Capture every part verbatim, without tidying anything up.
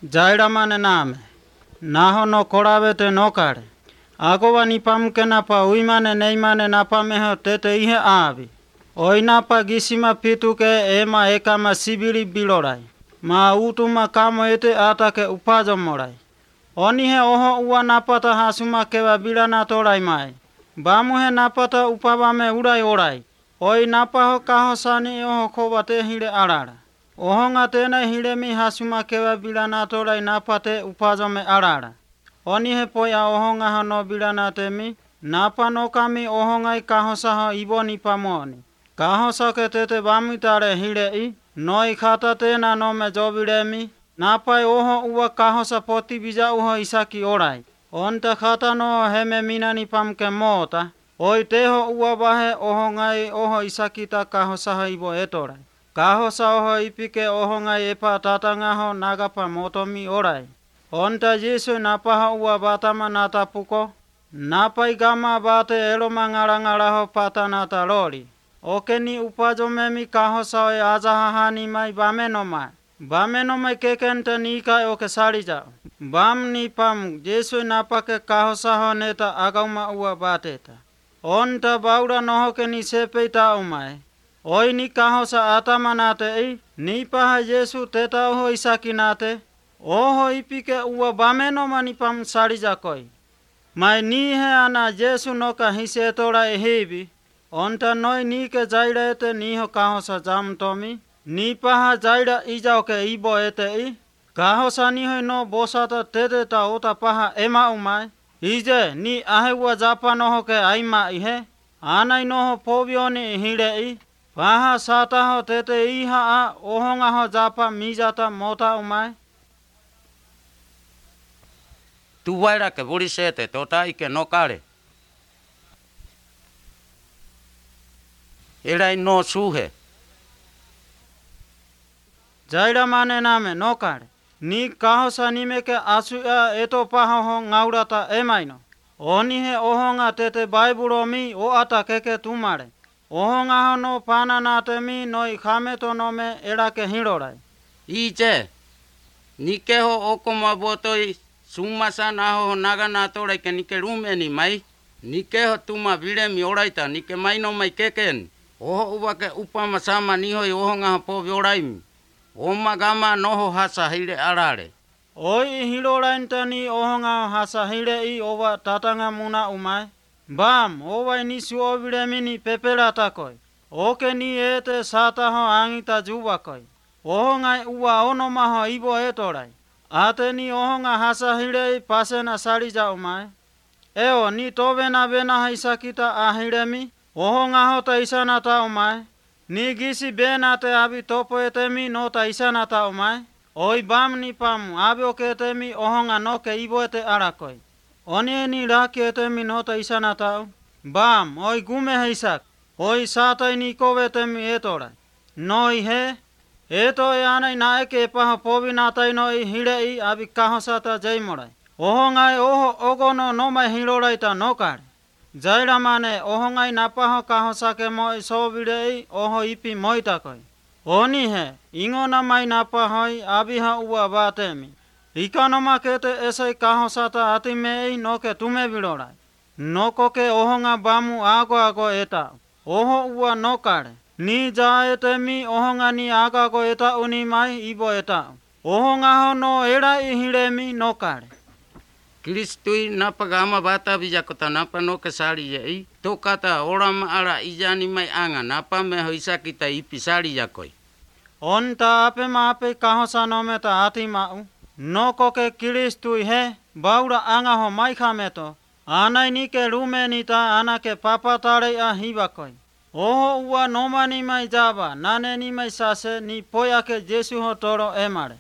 Jaira mane name. Naho no korawe te no kare. Agowa ni pamuke napa uimane neimane napa meho tete ihe avi. Oi napa gisima pituke ema ekama sibiri bilorai. Ma utuma kamo ete atake upazo morai. Onihe oho ua napata hasuma kewa bilana torai mai. Bamuhe napata upabame urai orai. Oi napaho kaho sani oho kobate hile arara. Ohonga tena hilemi hasuma kewa bilana torai napate upazome arara. Onihe poya ohonga hano bilana temi. Napa no kami ohongai kaho saho iboni pamoni. Kaho sake tete bamitare hile i. Noi kata tena no me jobilemi. Napai oho ua kaho sa poti bija uho isaki orai. Onta kata no heme minani pamke moota. Oi teho ua bahe oho ngai oho isakita kaho saho ibo etorai. Kaho sa oho ipike oho ngai epa tatangaho nagapa motomi orai. Onta Yesu napaha ua batama nata puko. Napai gama bate eloma ngarangaraho pata nata lori. Okeni upazo memi kaho sa e azahahani mai bameno mai. Bameno mai kekenta nika oke sarija. Bam ni pam Yesu napake kaho saho neta agauma ua bateta. Onta baura nohoke ni sepeita umai. Oi ni kaho sa atama nate ei. Ni paha Yesu teta oho isaki nate. Oho ipike ua bameno mani pam sarija koi. Mai ni he ana Yesu noka hise tora e hebi. Onta noi nike jaira ete niho kaho sa jam tomi. Ni paha jaira ija oke ibo ete i. Kaho sa niho no bosata tete ta ota paha ema umai. Ije ni ahe ua japa noho ke aima ihe. Anai noho povioni hile i. Paha sataho tete iha a ohonga ho japa mijata mota umai. Tu waira ke buri sete tota ike no kare. Erai no suhe. Jaira mane name no kare. Ni kaho sa nimeke asuya eto paha ho ngaurata emaino. Onihe ohonga tete Baibulo mi o ata keke tumare. Ohonga ho no pana nate mi noi kameto no me erake hirorai. Ije. Nike ho okoma botoi sumasa na ho naga na torai ke nike rumeni mai. Nike ho tuma viremi oraita nike maino mai keken. Oho uwake upama sama nihoi ohonga ho povi oraimi. Oma gama noho hasa hile arare. Oi hirorainta ni ohonga hasa hile i owa tatanga muna umai. Bam, owa ni suo viremi ni pepera takoi. Oke ni ete sata ho angita juba koi. Ohonga ua onoma ho ibo etorai. Ate ni ohonga hasa hile i pasena sarija umai. Eo ni tovena bena haisakita ahiremi. Ohonga ho ta isana ta umai. Ni gisi bena te abi topo etemi no ta isana ta umai. Oi bam ni pam abi oke etemi ohonga no ke ibo ete arakoi. Oni ni raki etemi no ta isana ta. Bam, oi gume heisak. Oi satai ni kove etemi etorai. Noi he. Eto e anai na eke paha povi natai noi hile i abi kaho sata jaimorai. Ohongai oho ogono no mai hirorai ta no kare. Jaira mane ohongai napaho kaho sake moi sobirei oho ipi moitakoi. Oni he, ingona mai napahoi abiha ua batemi. Ikanoma kete esei kaho sata atimei noke tume bilorai. Noko ke ohonga bamu ago ago eta. Oho ua nokare. Ni ja etemi ohonga ni ago ago eta uni mai ibo eta. Ohonga ho no era ihiremi nokare. Kristui napa gama bata bija kota napa no kesari yei. To kata orama ara ijani mai anga napa me hoisa kita ipi sari yakoi. Onta ape maape kaho sanome ta ati mau. No koke Kristui he baura anga ho mai kameto. Anai nike rumeni ta anake papatare a hibakoi. Oho ua nomani mai jaba nane ni mai sase ni poyake Jesu ho toro emare.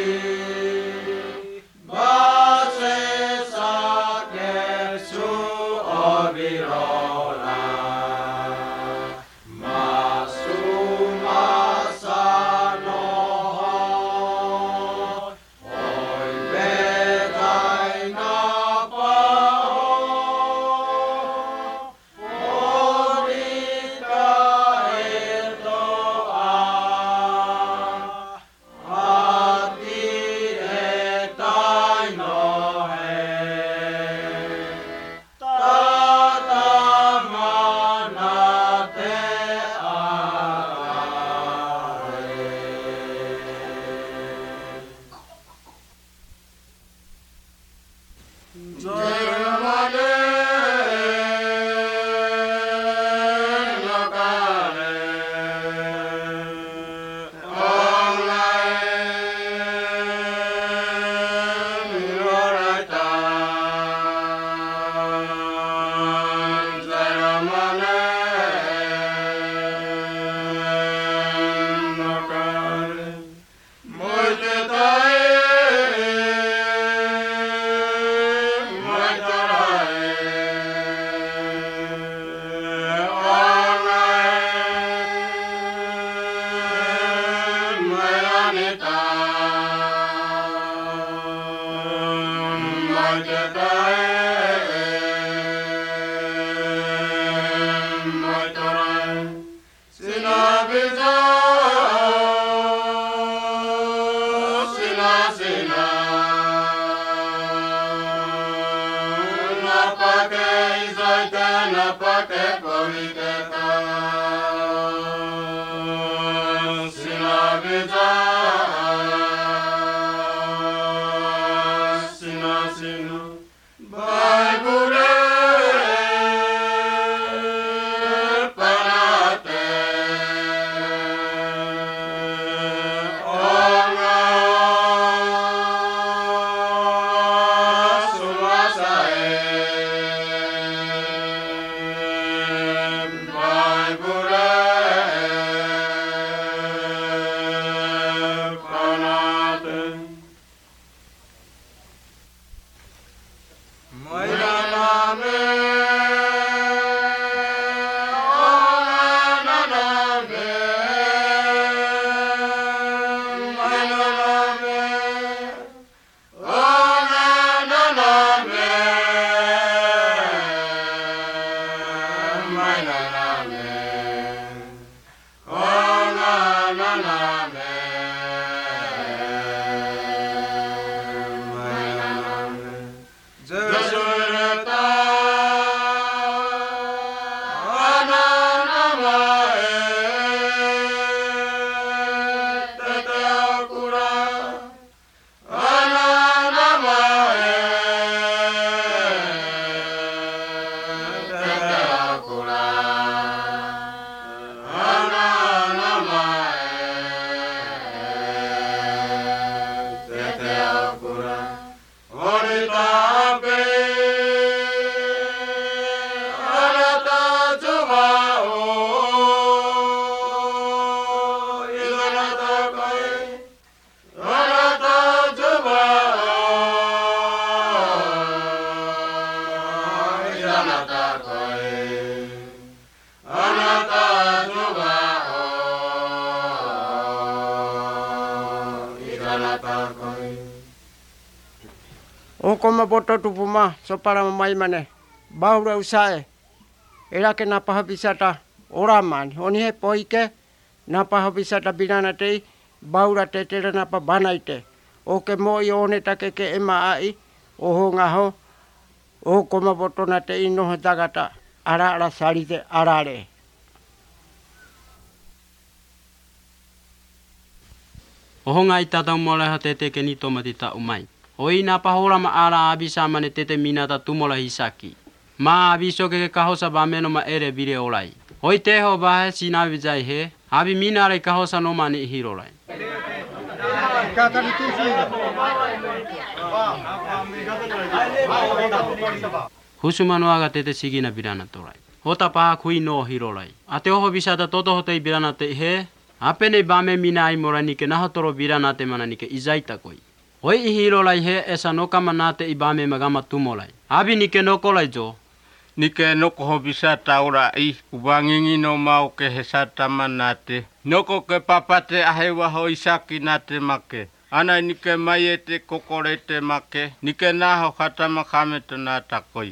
Oh Okoma boto tupuma sopara mai mane baura usae era ke napa habisata ora man oni he poike napa habisata binana tei baura te te napa banaite o ke mo i one take ke ema ai o ho ngaho o koma boto na te ino tagata ara ara sari te arare o ho ngai tata mola ha te te ke ni tomati ta umai oi na pahora ma ara abisa mane tete minata tumola hisaki ma abiso ke kahosa ba meno ma ere bire olai oi te ho ba sina vijai he abi minare kahosa no mane hirolai husumano aga tete sigina birana torai hota pa kui no hirolai ate ho bisata toto hotei birana te he apene ba me minai morani ke na hotoro birana te manani ke izaita koi Hoi ihirolai he esa nokama nate ibame magama tumolai. Abi nike nokolai jo. Nike noko ho bisa taura i ubangingi no mau ke hesata manate. Noko ke papate ahewa ho isaki nate make. Ana nike maiete kokorete make. Nike naho kata makame to nata koi.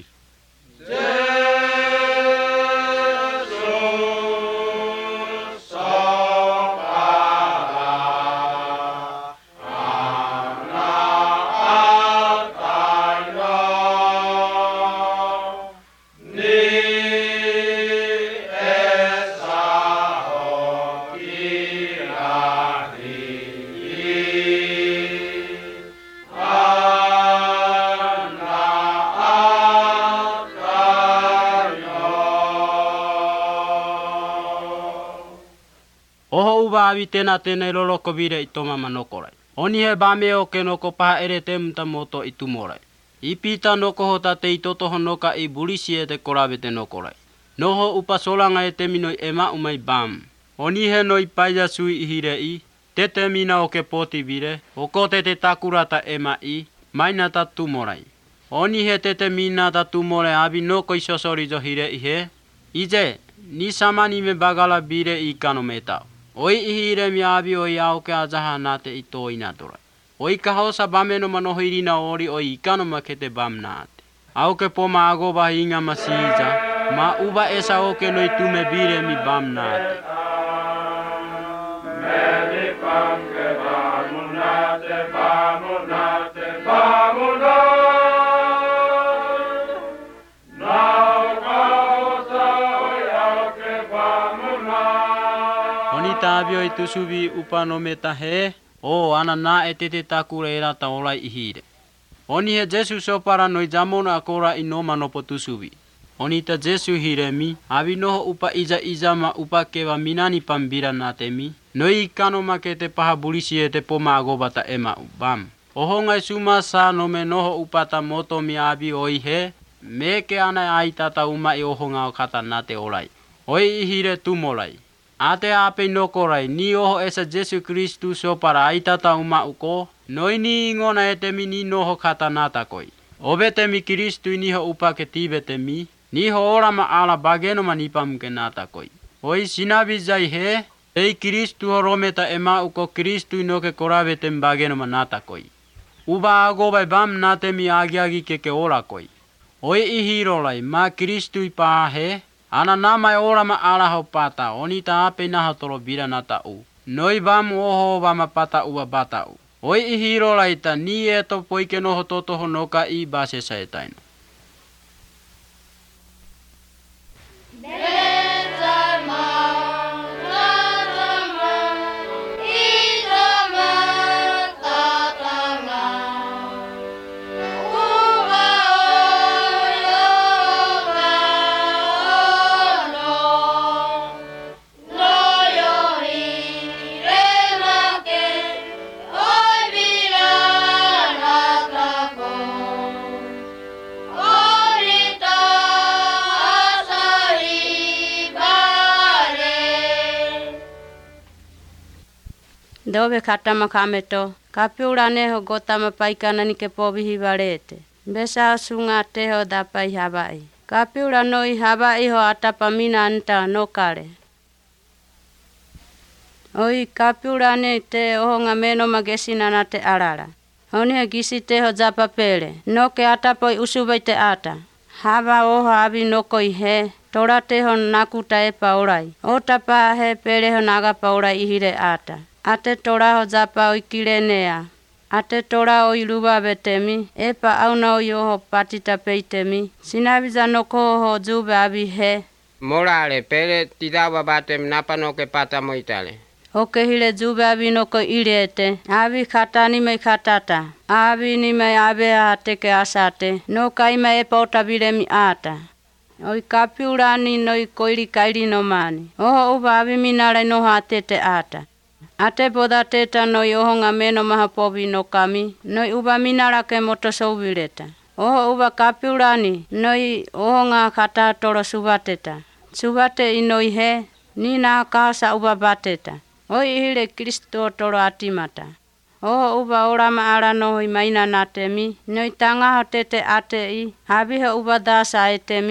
Oho uba awi tena tena lolo kobire itoma manokorai. Oni he bame o ke noko paha ere te mta moto itumorai. Ipita noko ho tate itoto ho noka i bulisi e te korabe te nokorai. Noho upa solanga e te minoi ema umai bam. Oni he noi paia sui ihire i. Te te mina o ke poti vire. Oko te te takurata ema i. Maina ta tumorai. Oni he te te mina ta tumore abi noko i sosori jo hire i he. Ije, ni samani me bagala bire i kano metao. Oi ihire mi abi oi au ke ajaha nate i to inatorai. Oi kahosa bame no manoho irina ori oi ikano makete bam nate. Au ke poma agoba inga masija. Ma uba esa oke noi tume bire mi bam nate. Meni panke bamu nate, bamu nate, bamu nate. Tabio i tusubi upano meta he, o ana na e te te takure e rata olai ihire. Oni he Jesu sopara noi jamona akora i no manopo tusubi. Oni ta Jesu hire mi, avi noho upa iza iza ma upa kewa minani pambira na te mi, noi ikano ma ke te paha bulisi e te poma agobata ema ubam. Oho ngai suma sa no me noho upata moto mi abi oi he, me ke ana ai tata uma i oho ngao kata na te olai. Oi ihire tumolai. Ate ape nokorai ni oho esa Jesu Kristu so para aitata uma uko noi ni ingona e te mi ni noho kata nata koi. Obe te mi Kristu ni ho upa ke tibe te mi ni ho ora ma ala bageno manipam ke nata koi. Oi sinabi zai he ei Kristu ho rometa ema uko Kristu no ke korabe te bageno manata koi. Uba agobai bam nate mi agiagi ke ke ora koi. Oi ihirolai ma Kristu i paha he. Ana nama e ora ma ala ho pata, oni ta ape naha tolo bira nata u. Noi bam oho bama pata ua bata u. Oi ihiro laita ni e to poike noho toto ho noka i base saetaino. Dobe katama kameto, kapiurane ho gotama paikana ni ke pobihi barete. Besa sunga te ho dapai habai. Kapiura noi habai ho atapamina anta nokare. Oi kapiurane te oho ngameno magesina na te arara. Oni he gisi te ho zapapele, noke atapoi usubai te ata. Haba oho abi nokoi he, tora te ho nakuta e paurai. Otapa he pere ho naga paurai ihire ata. Ate tora ho zapa oi kirenea. Ate tora oi luba betemi. Epa auna oi oho patita peitemi. Sinabiza noko ho zube abi he. Morale, pere tidawa batem napa noke pata moitale. Oke hile zube abi noko irete. Abi katani me katata. Abi ni me abe ate ke asate. Noka ima epa otabiremi ata. Oi kapiurani noi koiri kairi no mani. Oho uba abi minare noho atete ata. Ate boda teta noi oho ngameno maha pobi no kami, noi uba minara ke moto soubireta. Oho uba kapiurani, noi oho nga kata toro subateta. Subate inoi he, ni na kasa uba bateta. Oi hile Kristo toro atimata. Oho uba orama ara nohoi maina natemi, noi tanga ho tete ate i, habihe uba dasa etemi,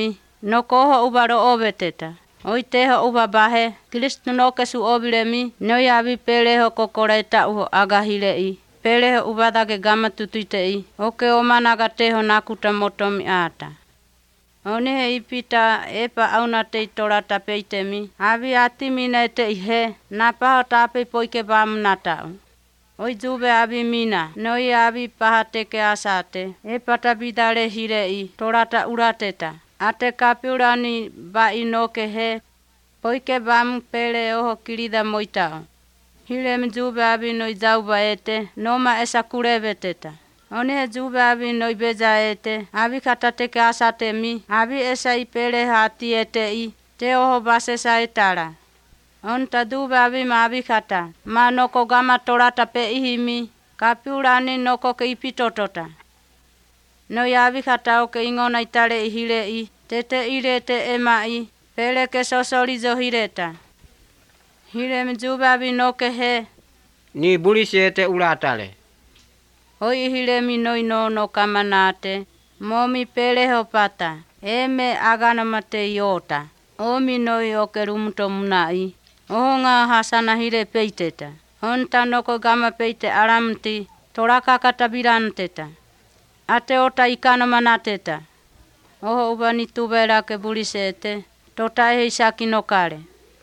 no koho uba ro oveteta. Oi teho uba bahe, Kristu no kesu obilemi, no yavi peleho kokoreta uho agahile i. Peleho uba dage gama tutuite i, oke omanaga teho nakuta motomi ata. Oni he ipita epa auna te tora tapeitemi, avi ati mina te ihe, napaho tape poike bam natau. Oi jube avi mina, noi avi paha teke asate, epa tabidare hire i, torata urateta. Ate kapiurani ba inoke he, poike bam pele oho kirida moitao. Hile mjube avi noi zauba ete, noma esa kureveteta. Oni he jube avi noi beja ete, avi katateke asate mi, avi esa i pele hati ete i, te oho basesa etara. Onta dube avi ma avi kata, ma noko gama torata pe ihimi, kapiurani noko ke ipitotota. Noi avi kata oke ingona itare ihile i, tete irete ema i, pele ke sosorizo hireta. Hile mjube avi noke he, Ni bulisi ete ulatale. oi hile mi noi no no kamanate, momi pele hopata, eme agana mate iota, omi noi oke rumuto munai, ohonga hasana hile peiteta, onta noko gama peite aramti, toraka katabiranteta, ate ota ikana manateta, oho ubani tubera ke bulisi ete, tota ehe isaki nokare.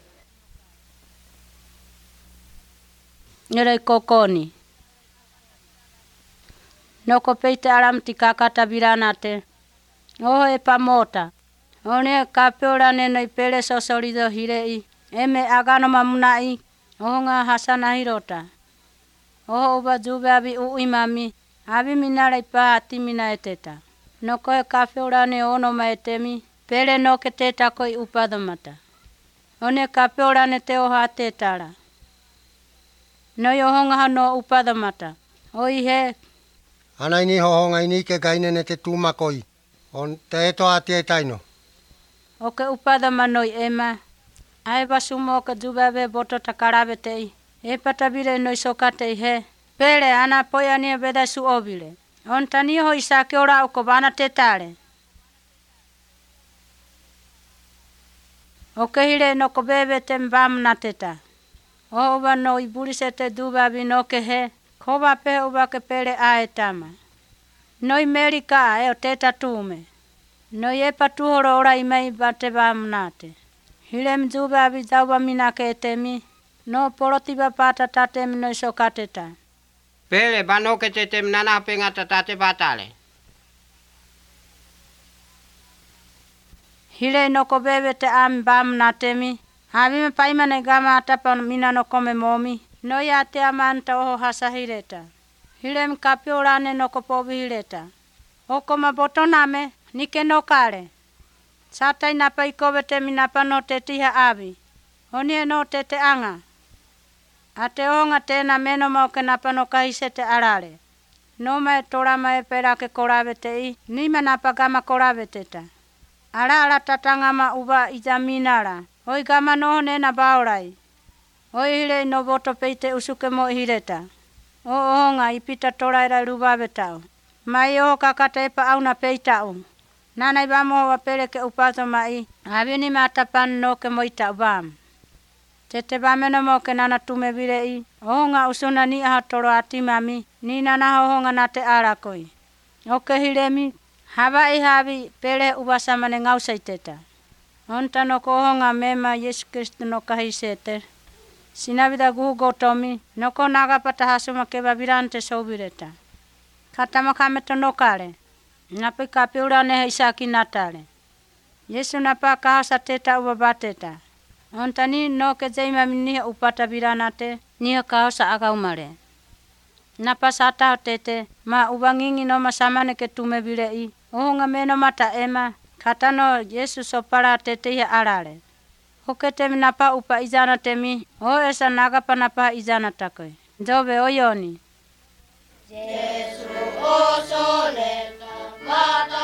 Nere kokoni. Noko peite aramti kakata biranate. Oho e pamota. One kapeorane noi pele sosorido hirei. Eme agano mamunai. Oho nga hasana hirota. Oho uba jube abi uimami. Abi minara ipa ati mina eteta. Noko e kapeorane ono maetemi. Pele noke teta koi upadomata. One kapeorane teo hate tara. Noi ohonga hano upadomata. Oi he. Anai ni hohonga ini ke gainene te tūmakoi. On te eto ati e taino. Oke upadama noi ema. Ae basumo oke jubabe boto takarabe tei. E patabire noi sokate he. Pele ana poia nia beda su obile. On tani ho isake ora uko bana te tare. Oke hile noko bebe te mbam na teta. O uba no iburise te dubabi noke he. Koba pe uba ke pele ae tama. Noi merika e o teta tume. Noi e patuhoro ora imei bate bamnate. Hile mjube abi zauba minake etemi. No porotiba pata tatemi noi sokateta. Pele banoke te tem nana pengata tate batale. Hile noko bebe te am bamnatemi. Abi me paimane gama atapa mina no kome momi. Noi ate amanta oho hasa hireta. Hile mkapiorane no kopobi hireta. Oko maboto name, nike no kare. Satai napa ikobe te minapa no te tiha abi. Onie no te te anga. Ate onga tena meno mauke napa no kahise te arare. No mae torama e pera ke korabe te i, nima napa gama korabe teta. Ara ara tatanga ma uba izaminara. Oi gama noho nena baorai. Oi hile no boto peite usuke mo hireta. O onga ipita toraira rubabe tau. Mai oho kakata epa auna peitau. Nana ibamo wa pele ke upato mai. Habini matapan no ke moita ubam. Tete bameno mo ke nana tume bire i. Onga usuna ni aha toro ati mami. Ni nana honga nate arakoi. Oke hilemi. Haba i habi pele ubasamane ngausaiteta. Onta no kohonga mema Yesu Kristu no kahisete. Sinabida gugo tomi, noko nagapata hasuma keba birante sobireta. Katama kameto nokare. Napi kapiura nehe isaki natale. Yesu napa kahasa teta ubabateta. Ontani noke zeima nihe upata biranate, nihe kahasa agaumare. Napa sata tete, ma ubangingi no masamane ke tume birei. Ohunga meno mata ema, katano Yesu sopara tete ya arare. Oke temi napa upa izana temi, o esa nagapa napa izana takoi. Jobe oyoni. Jesu osoleta, mata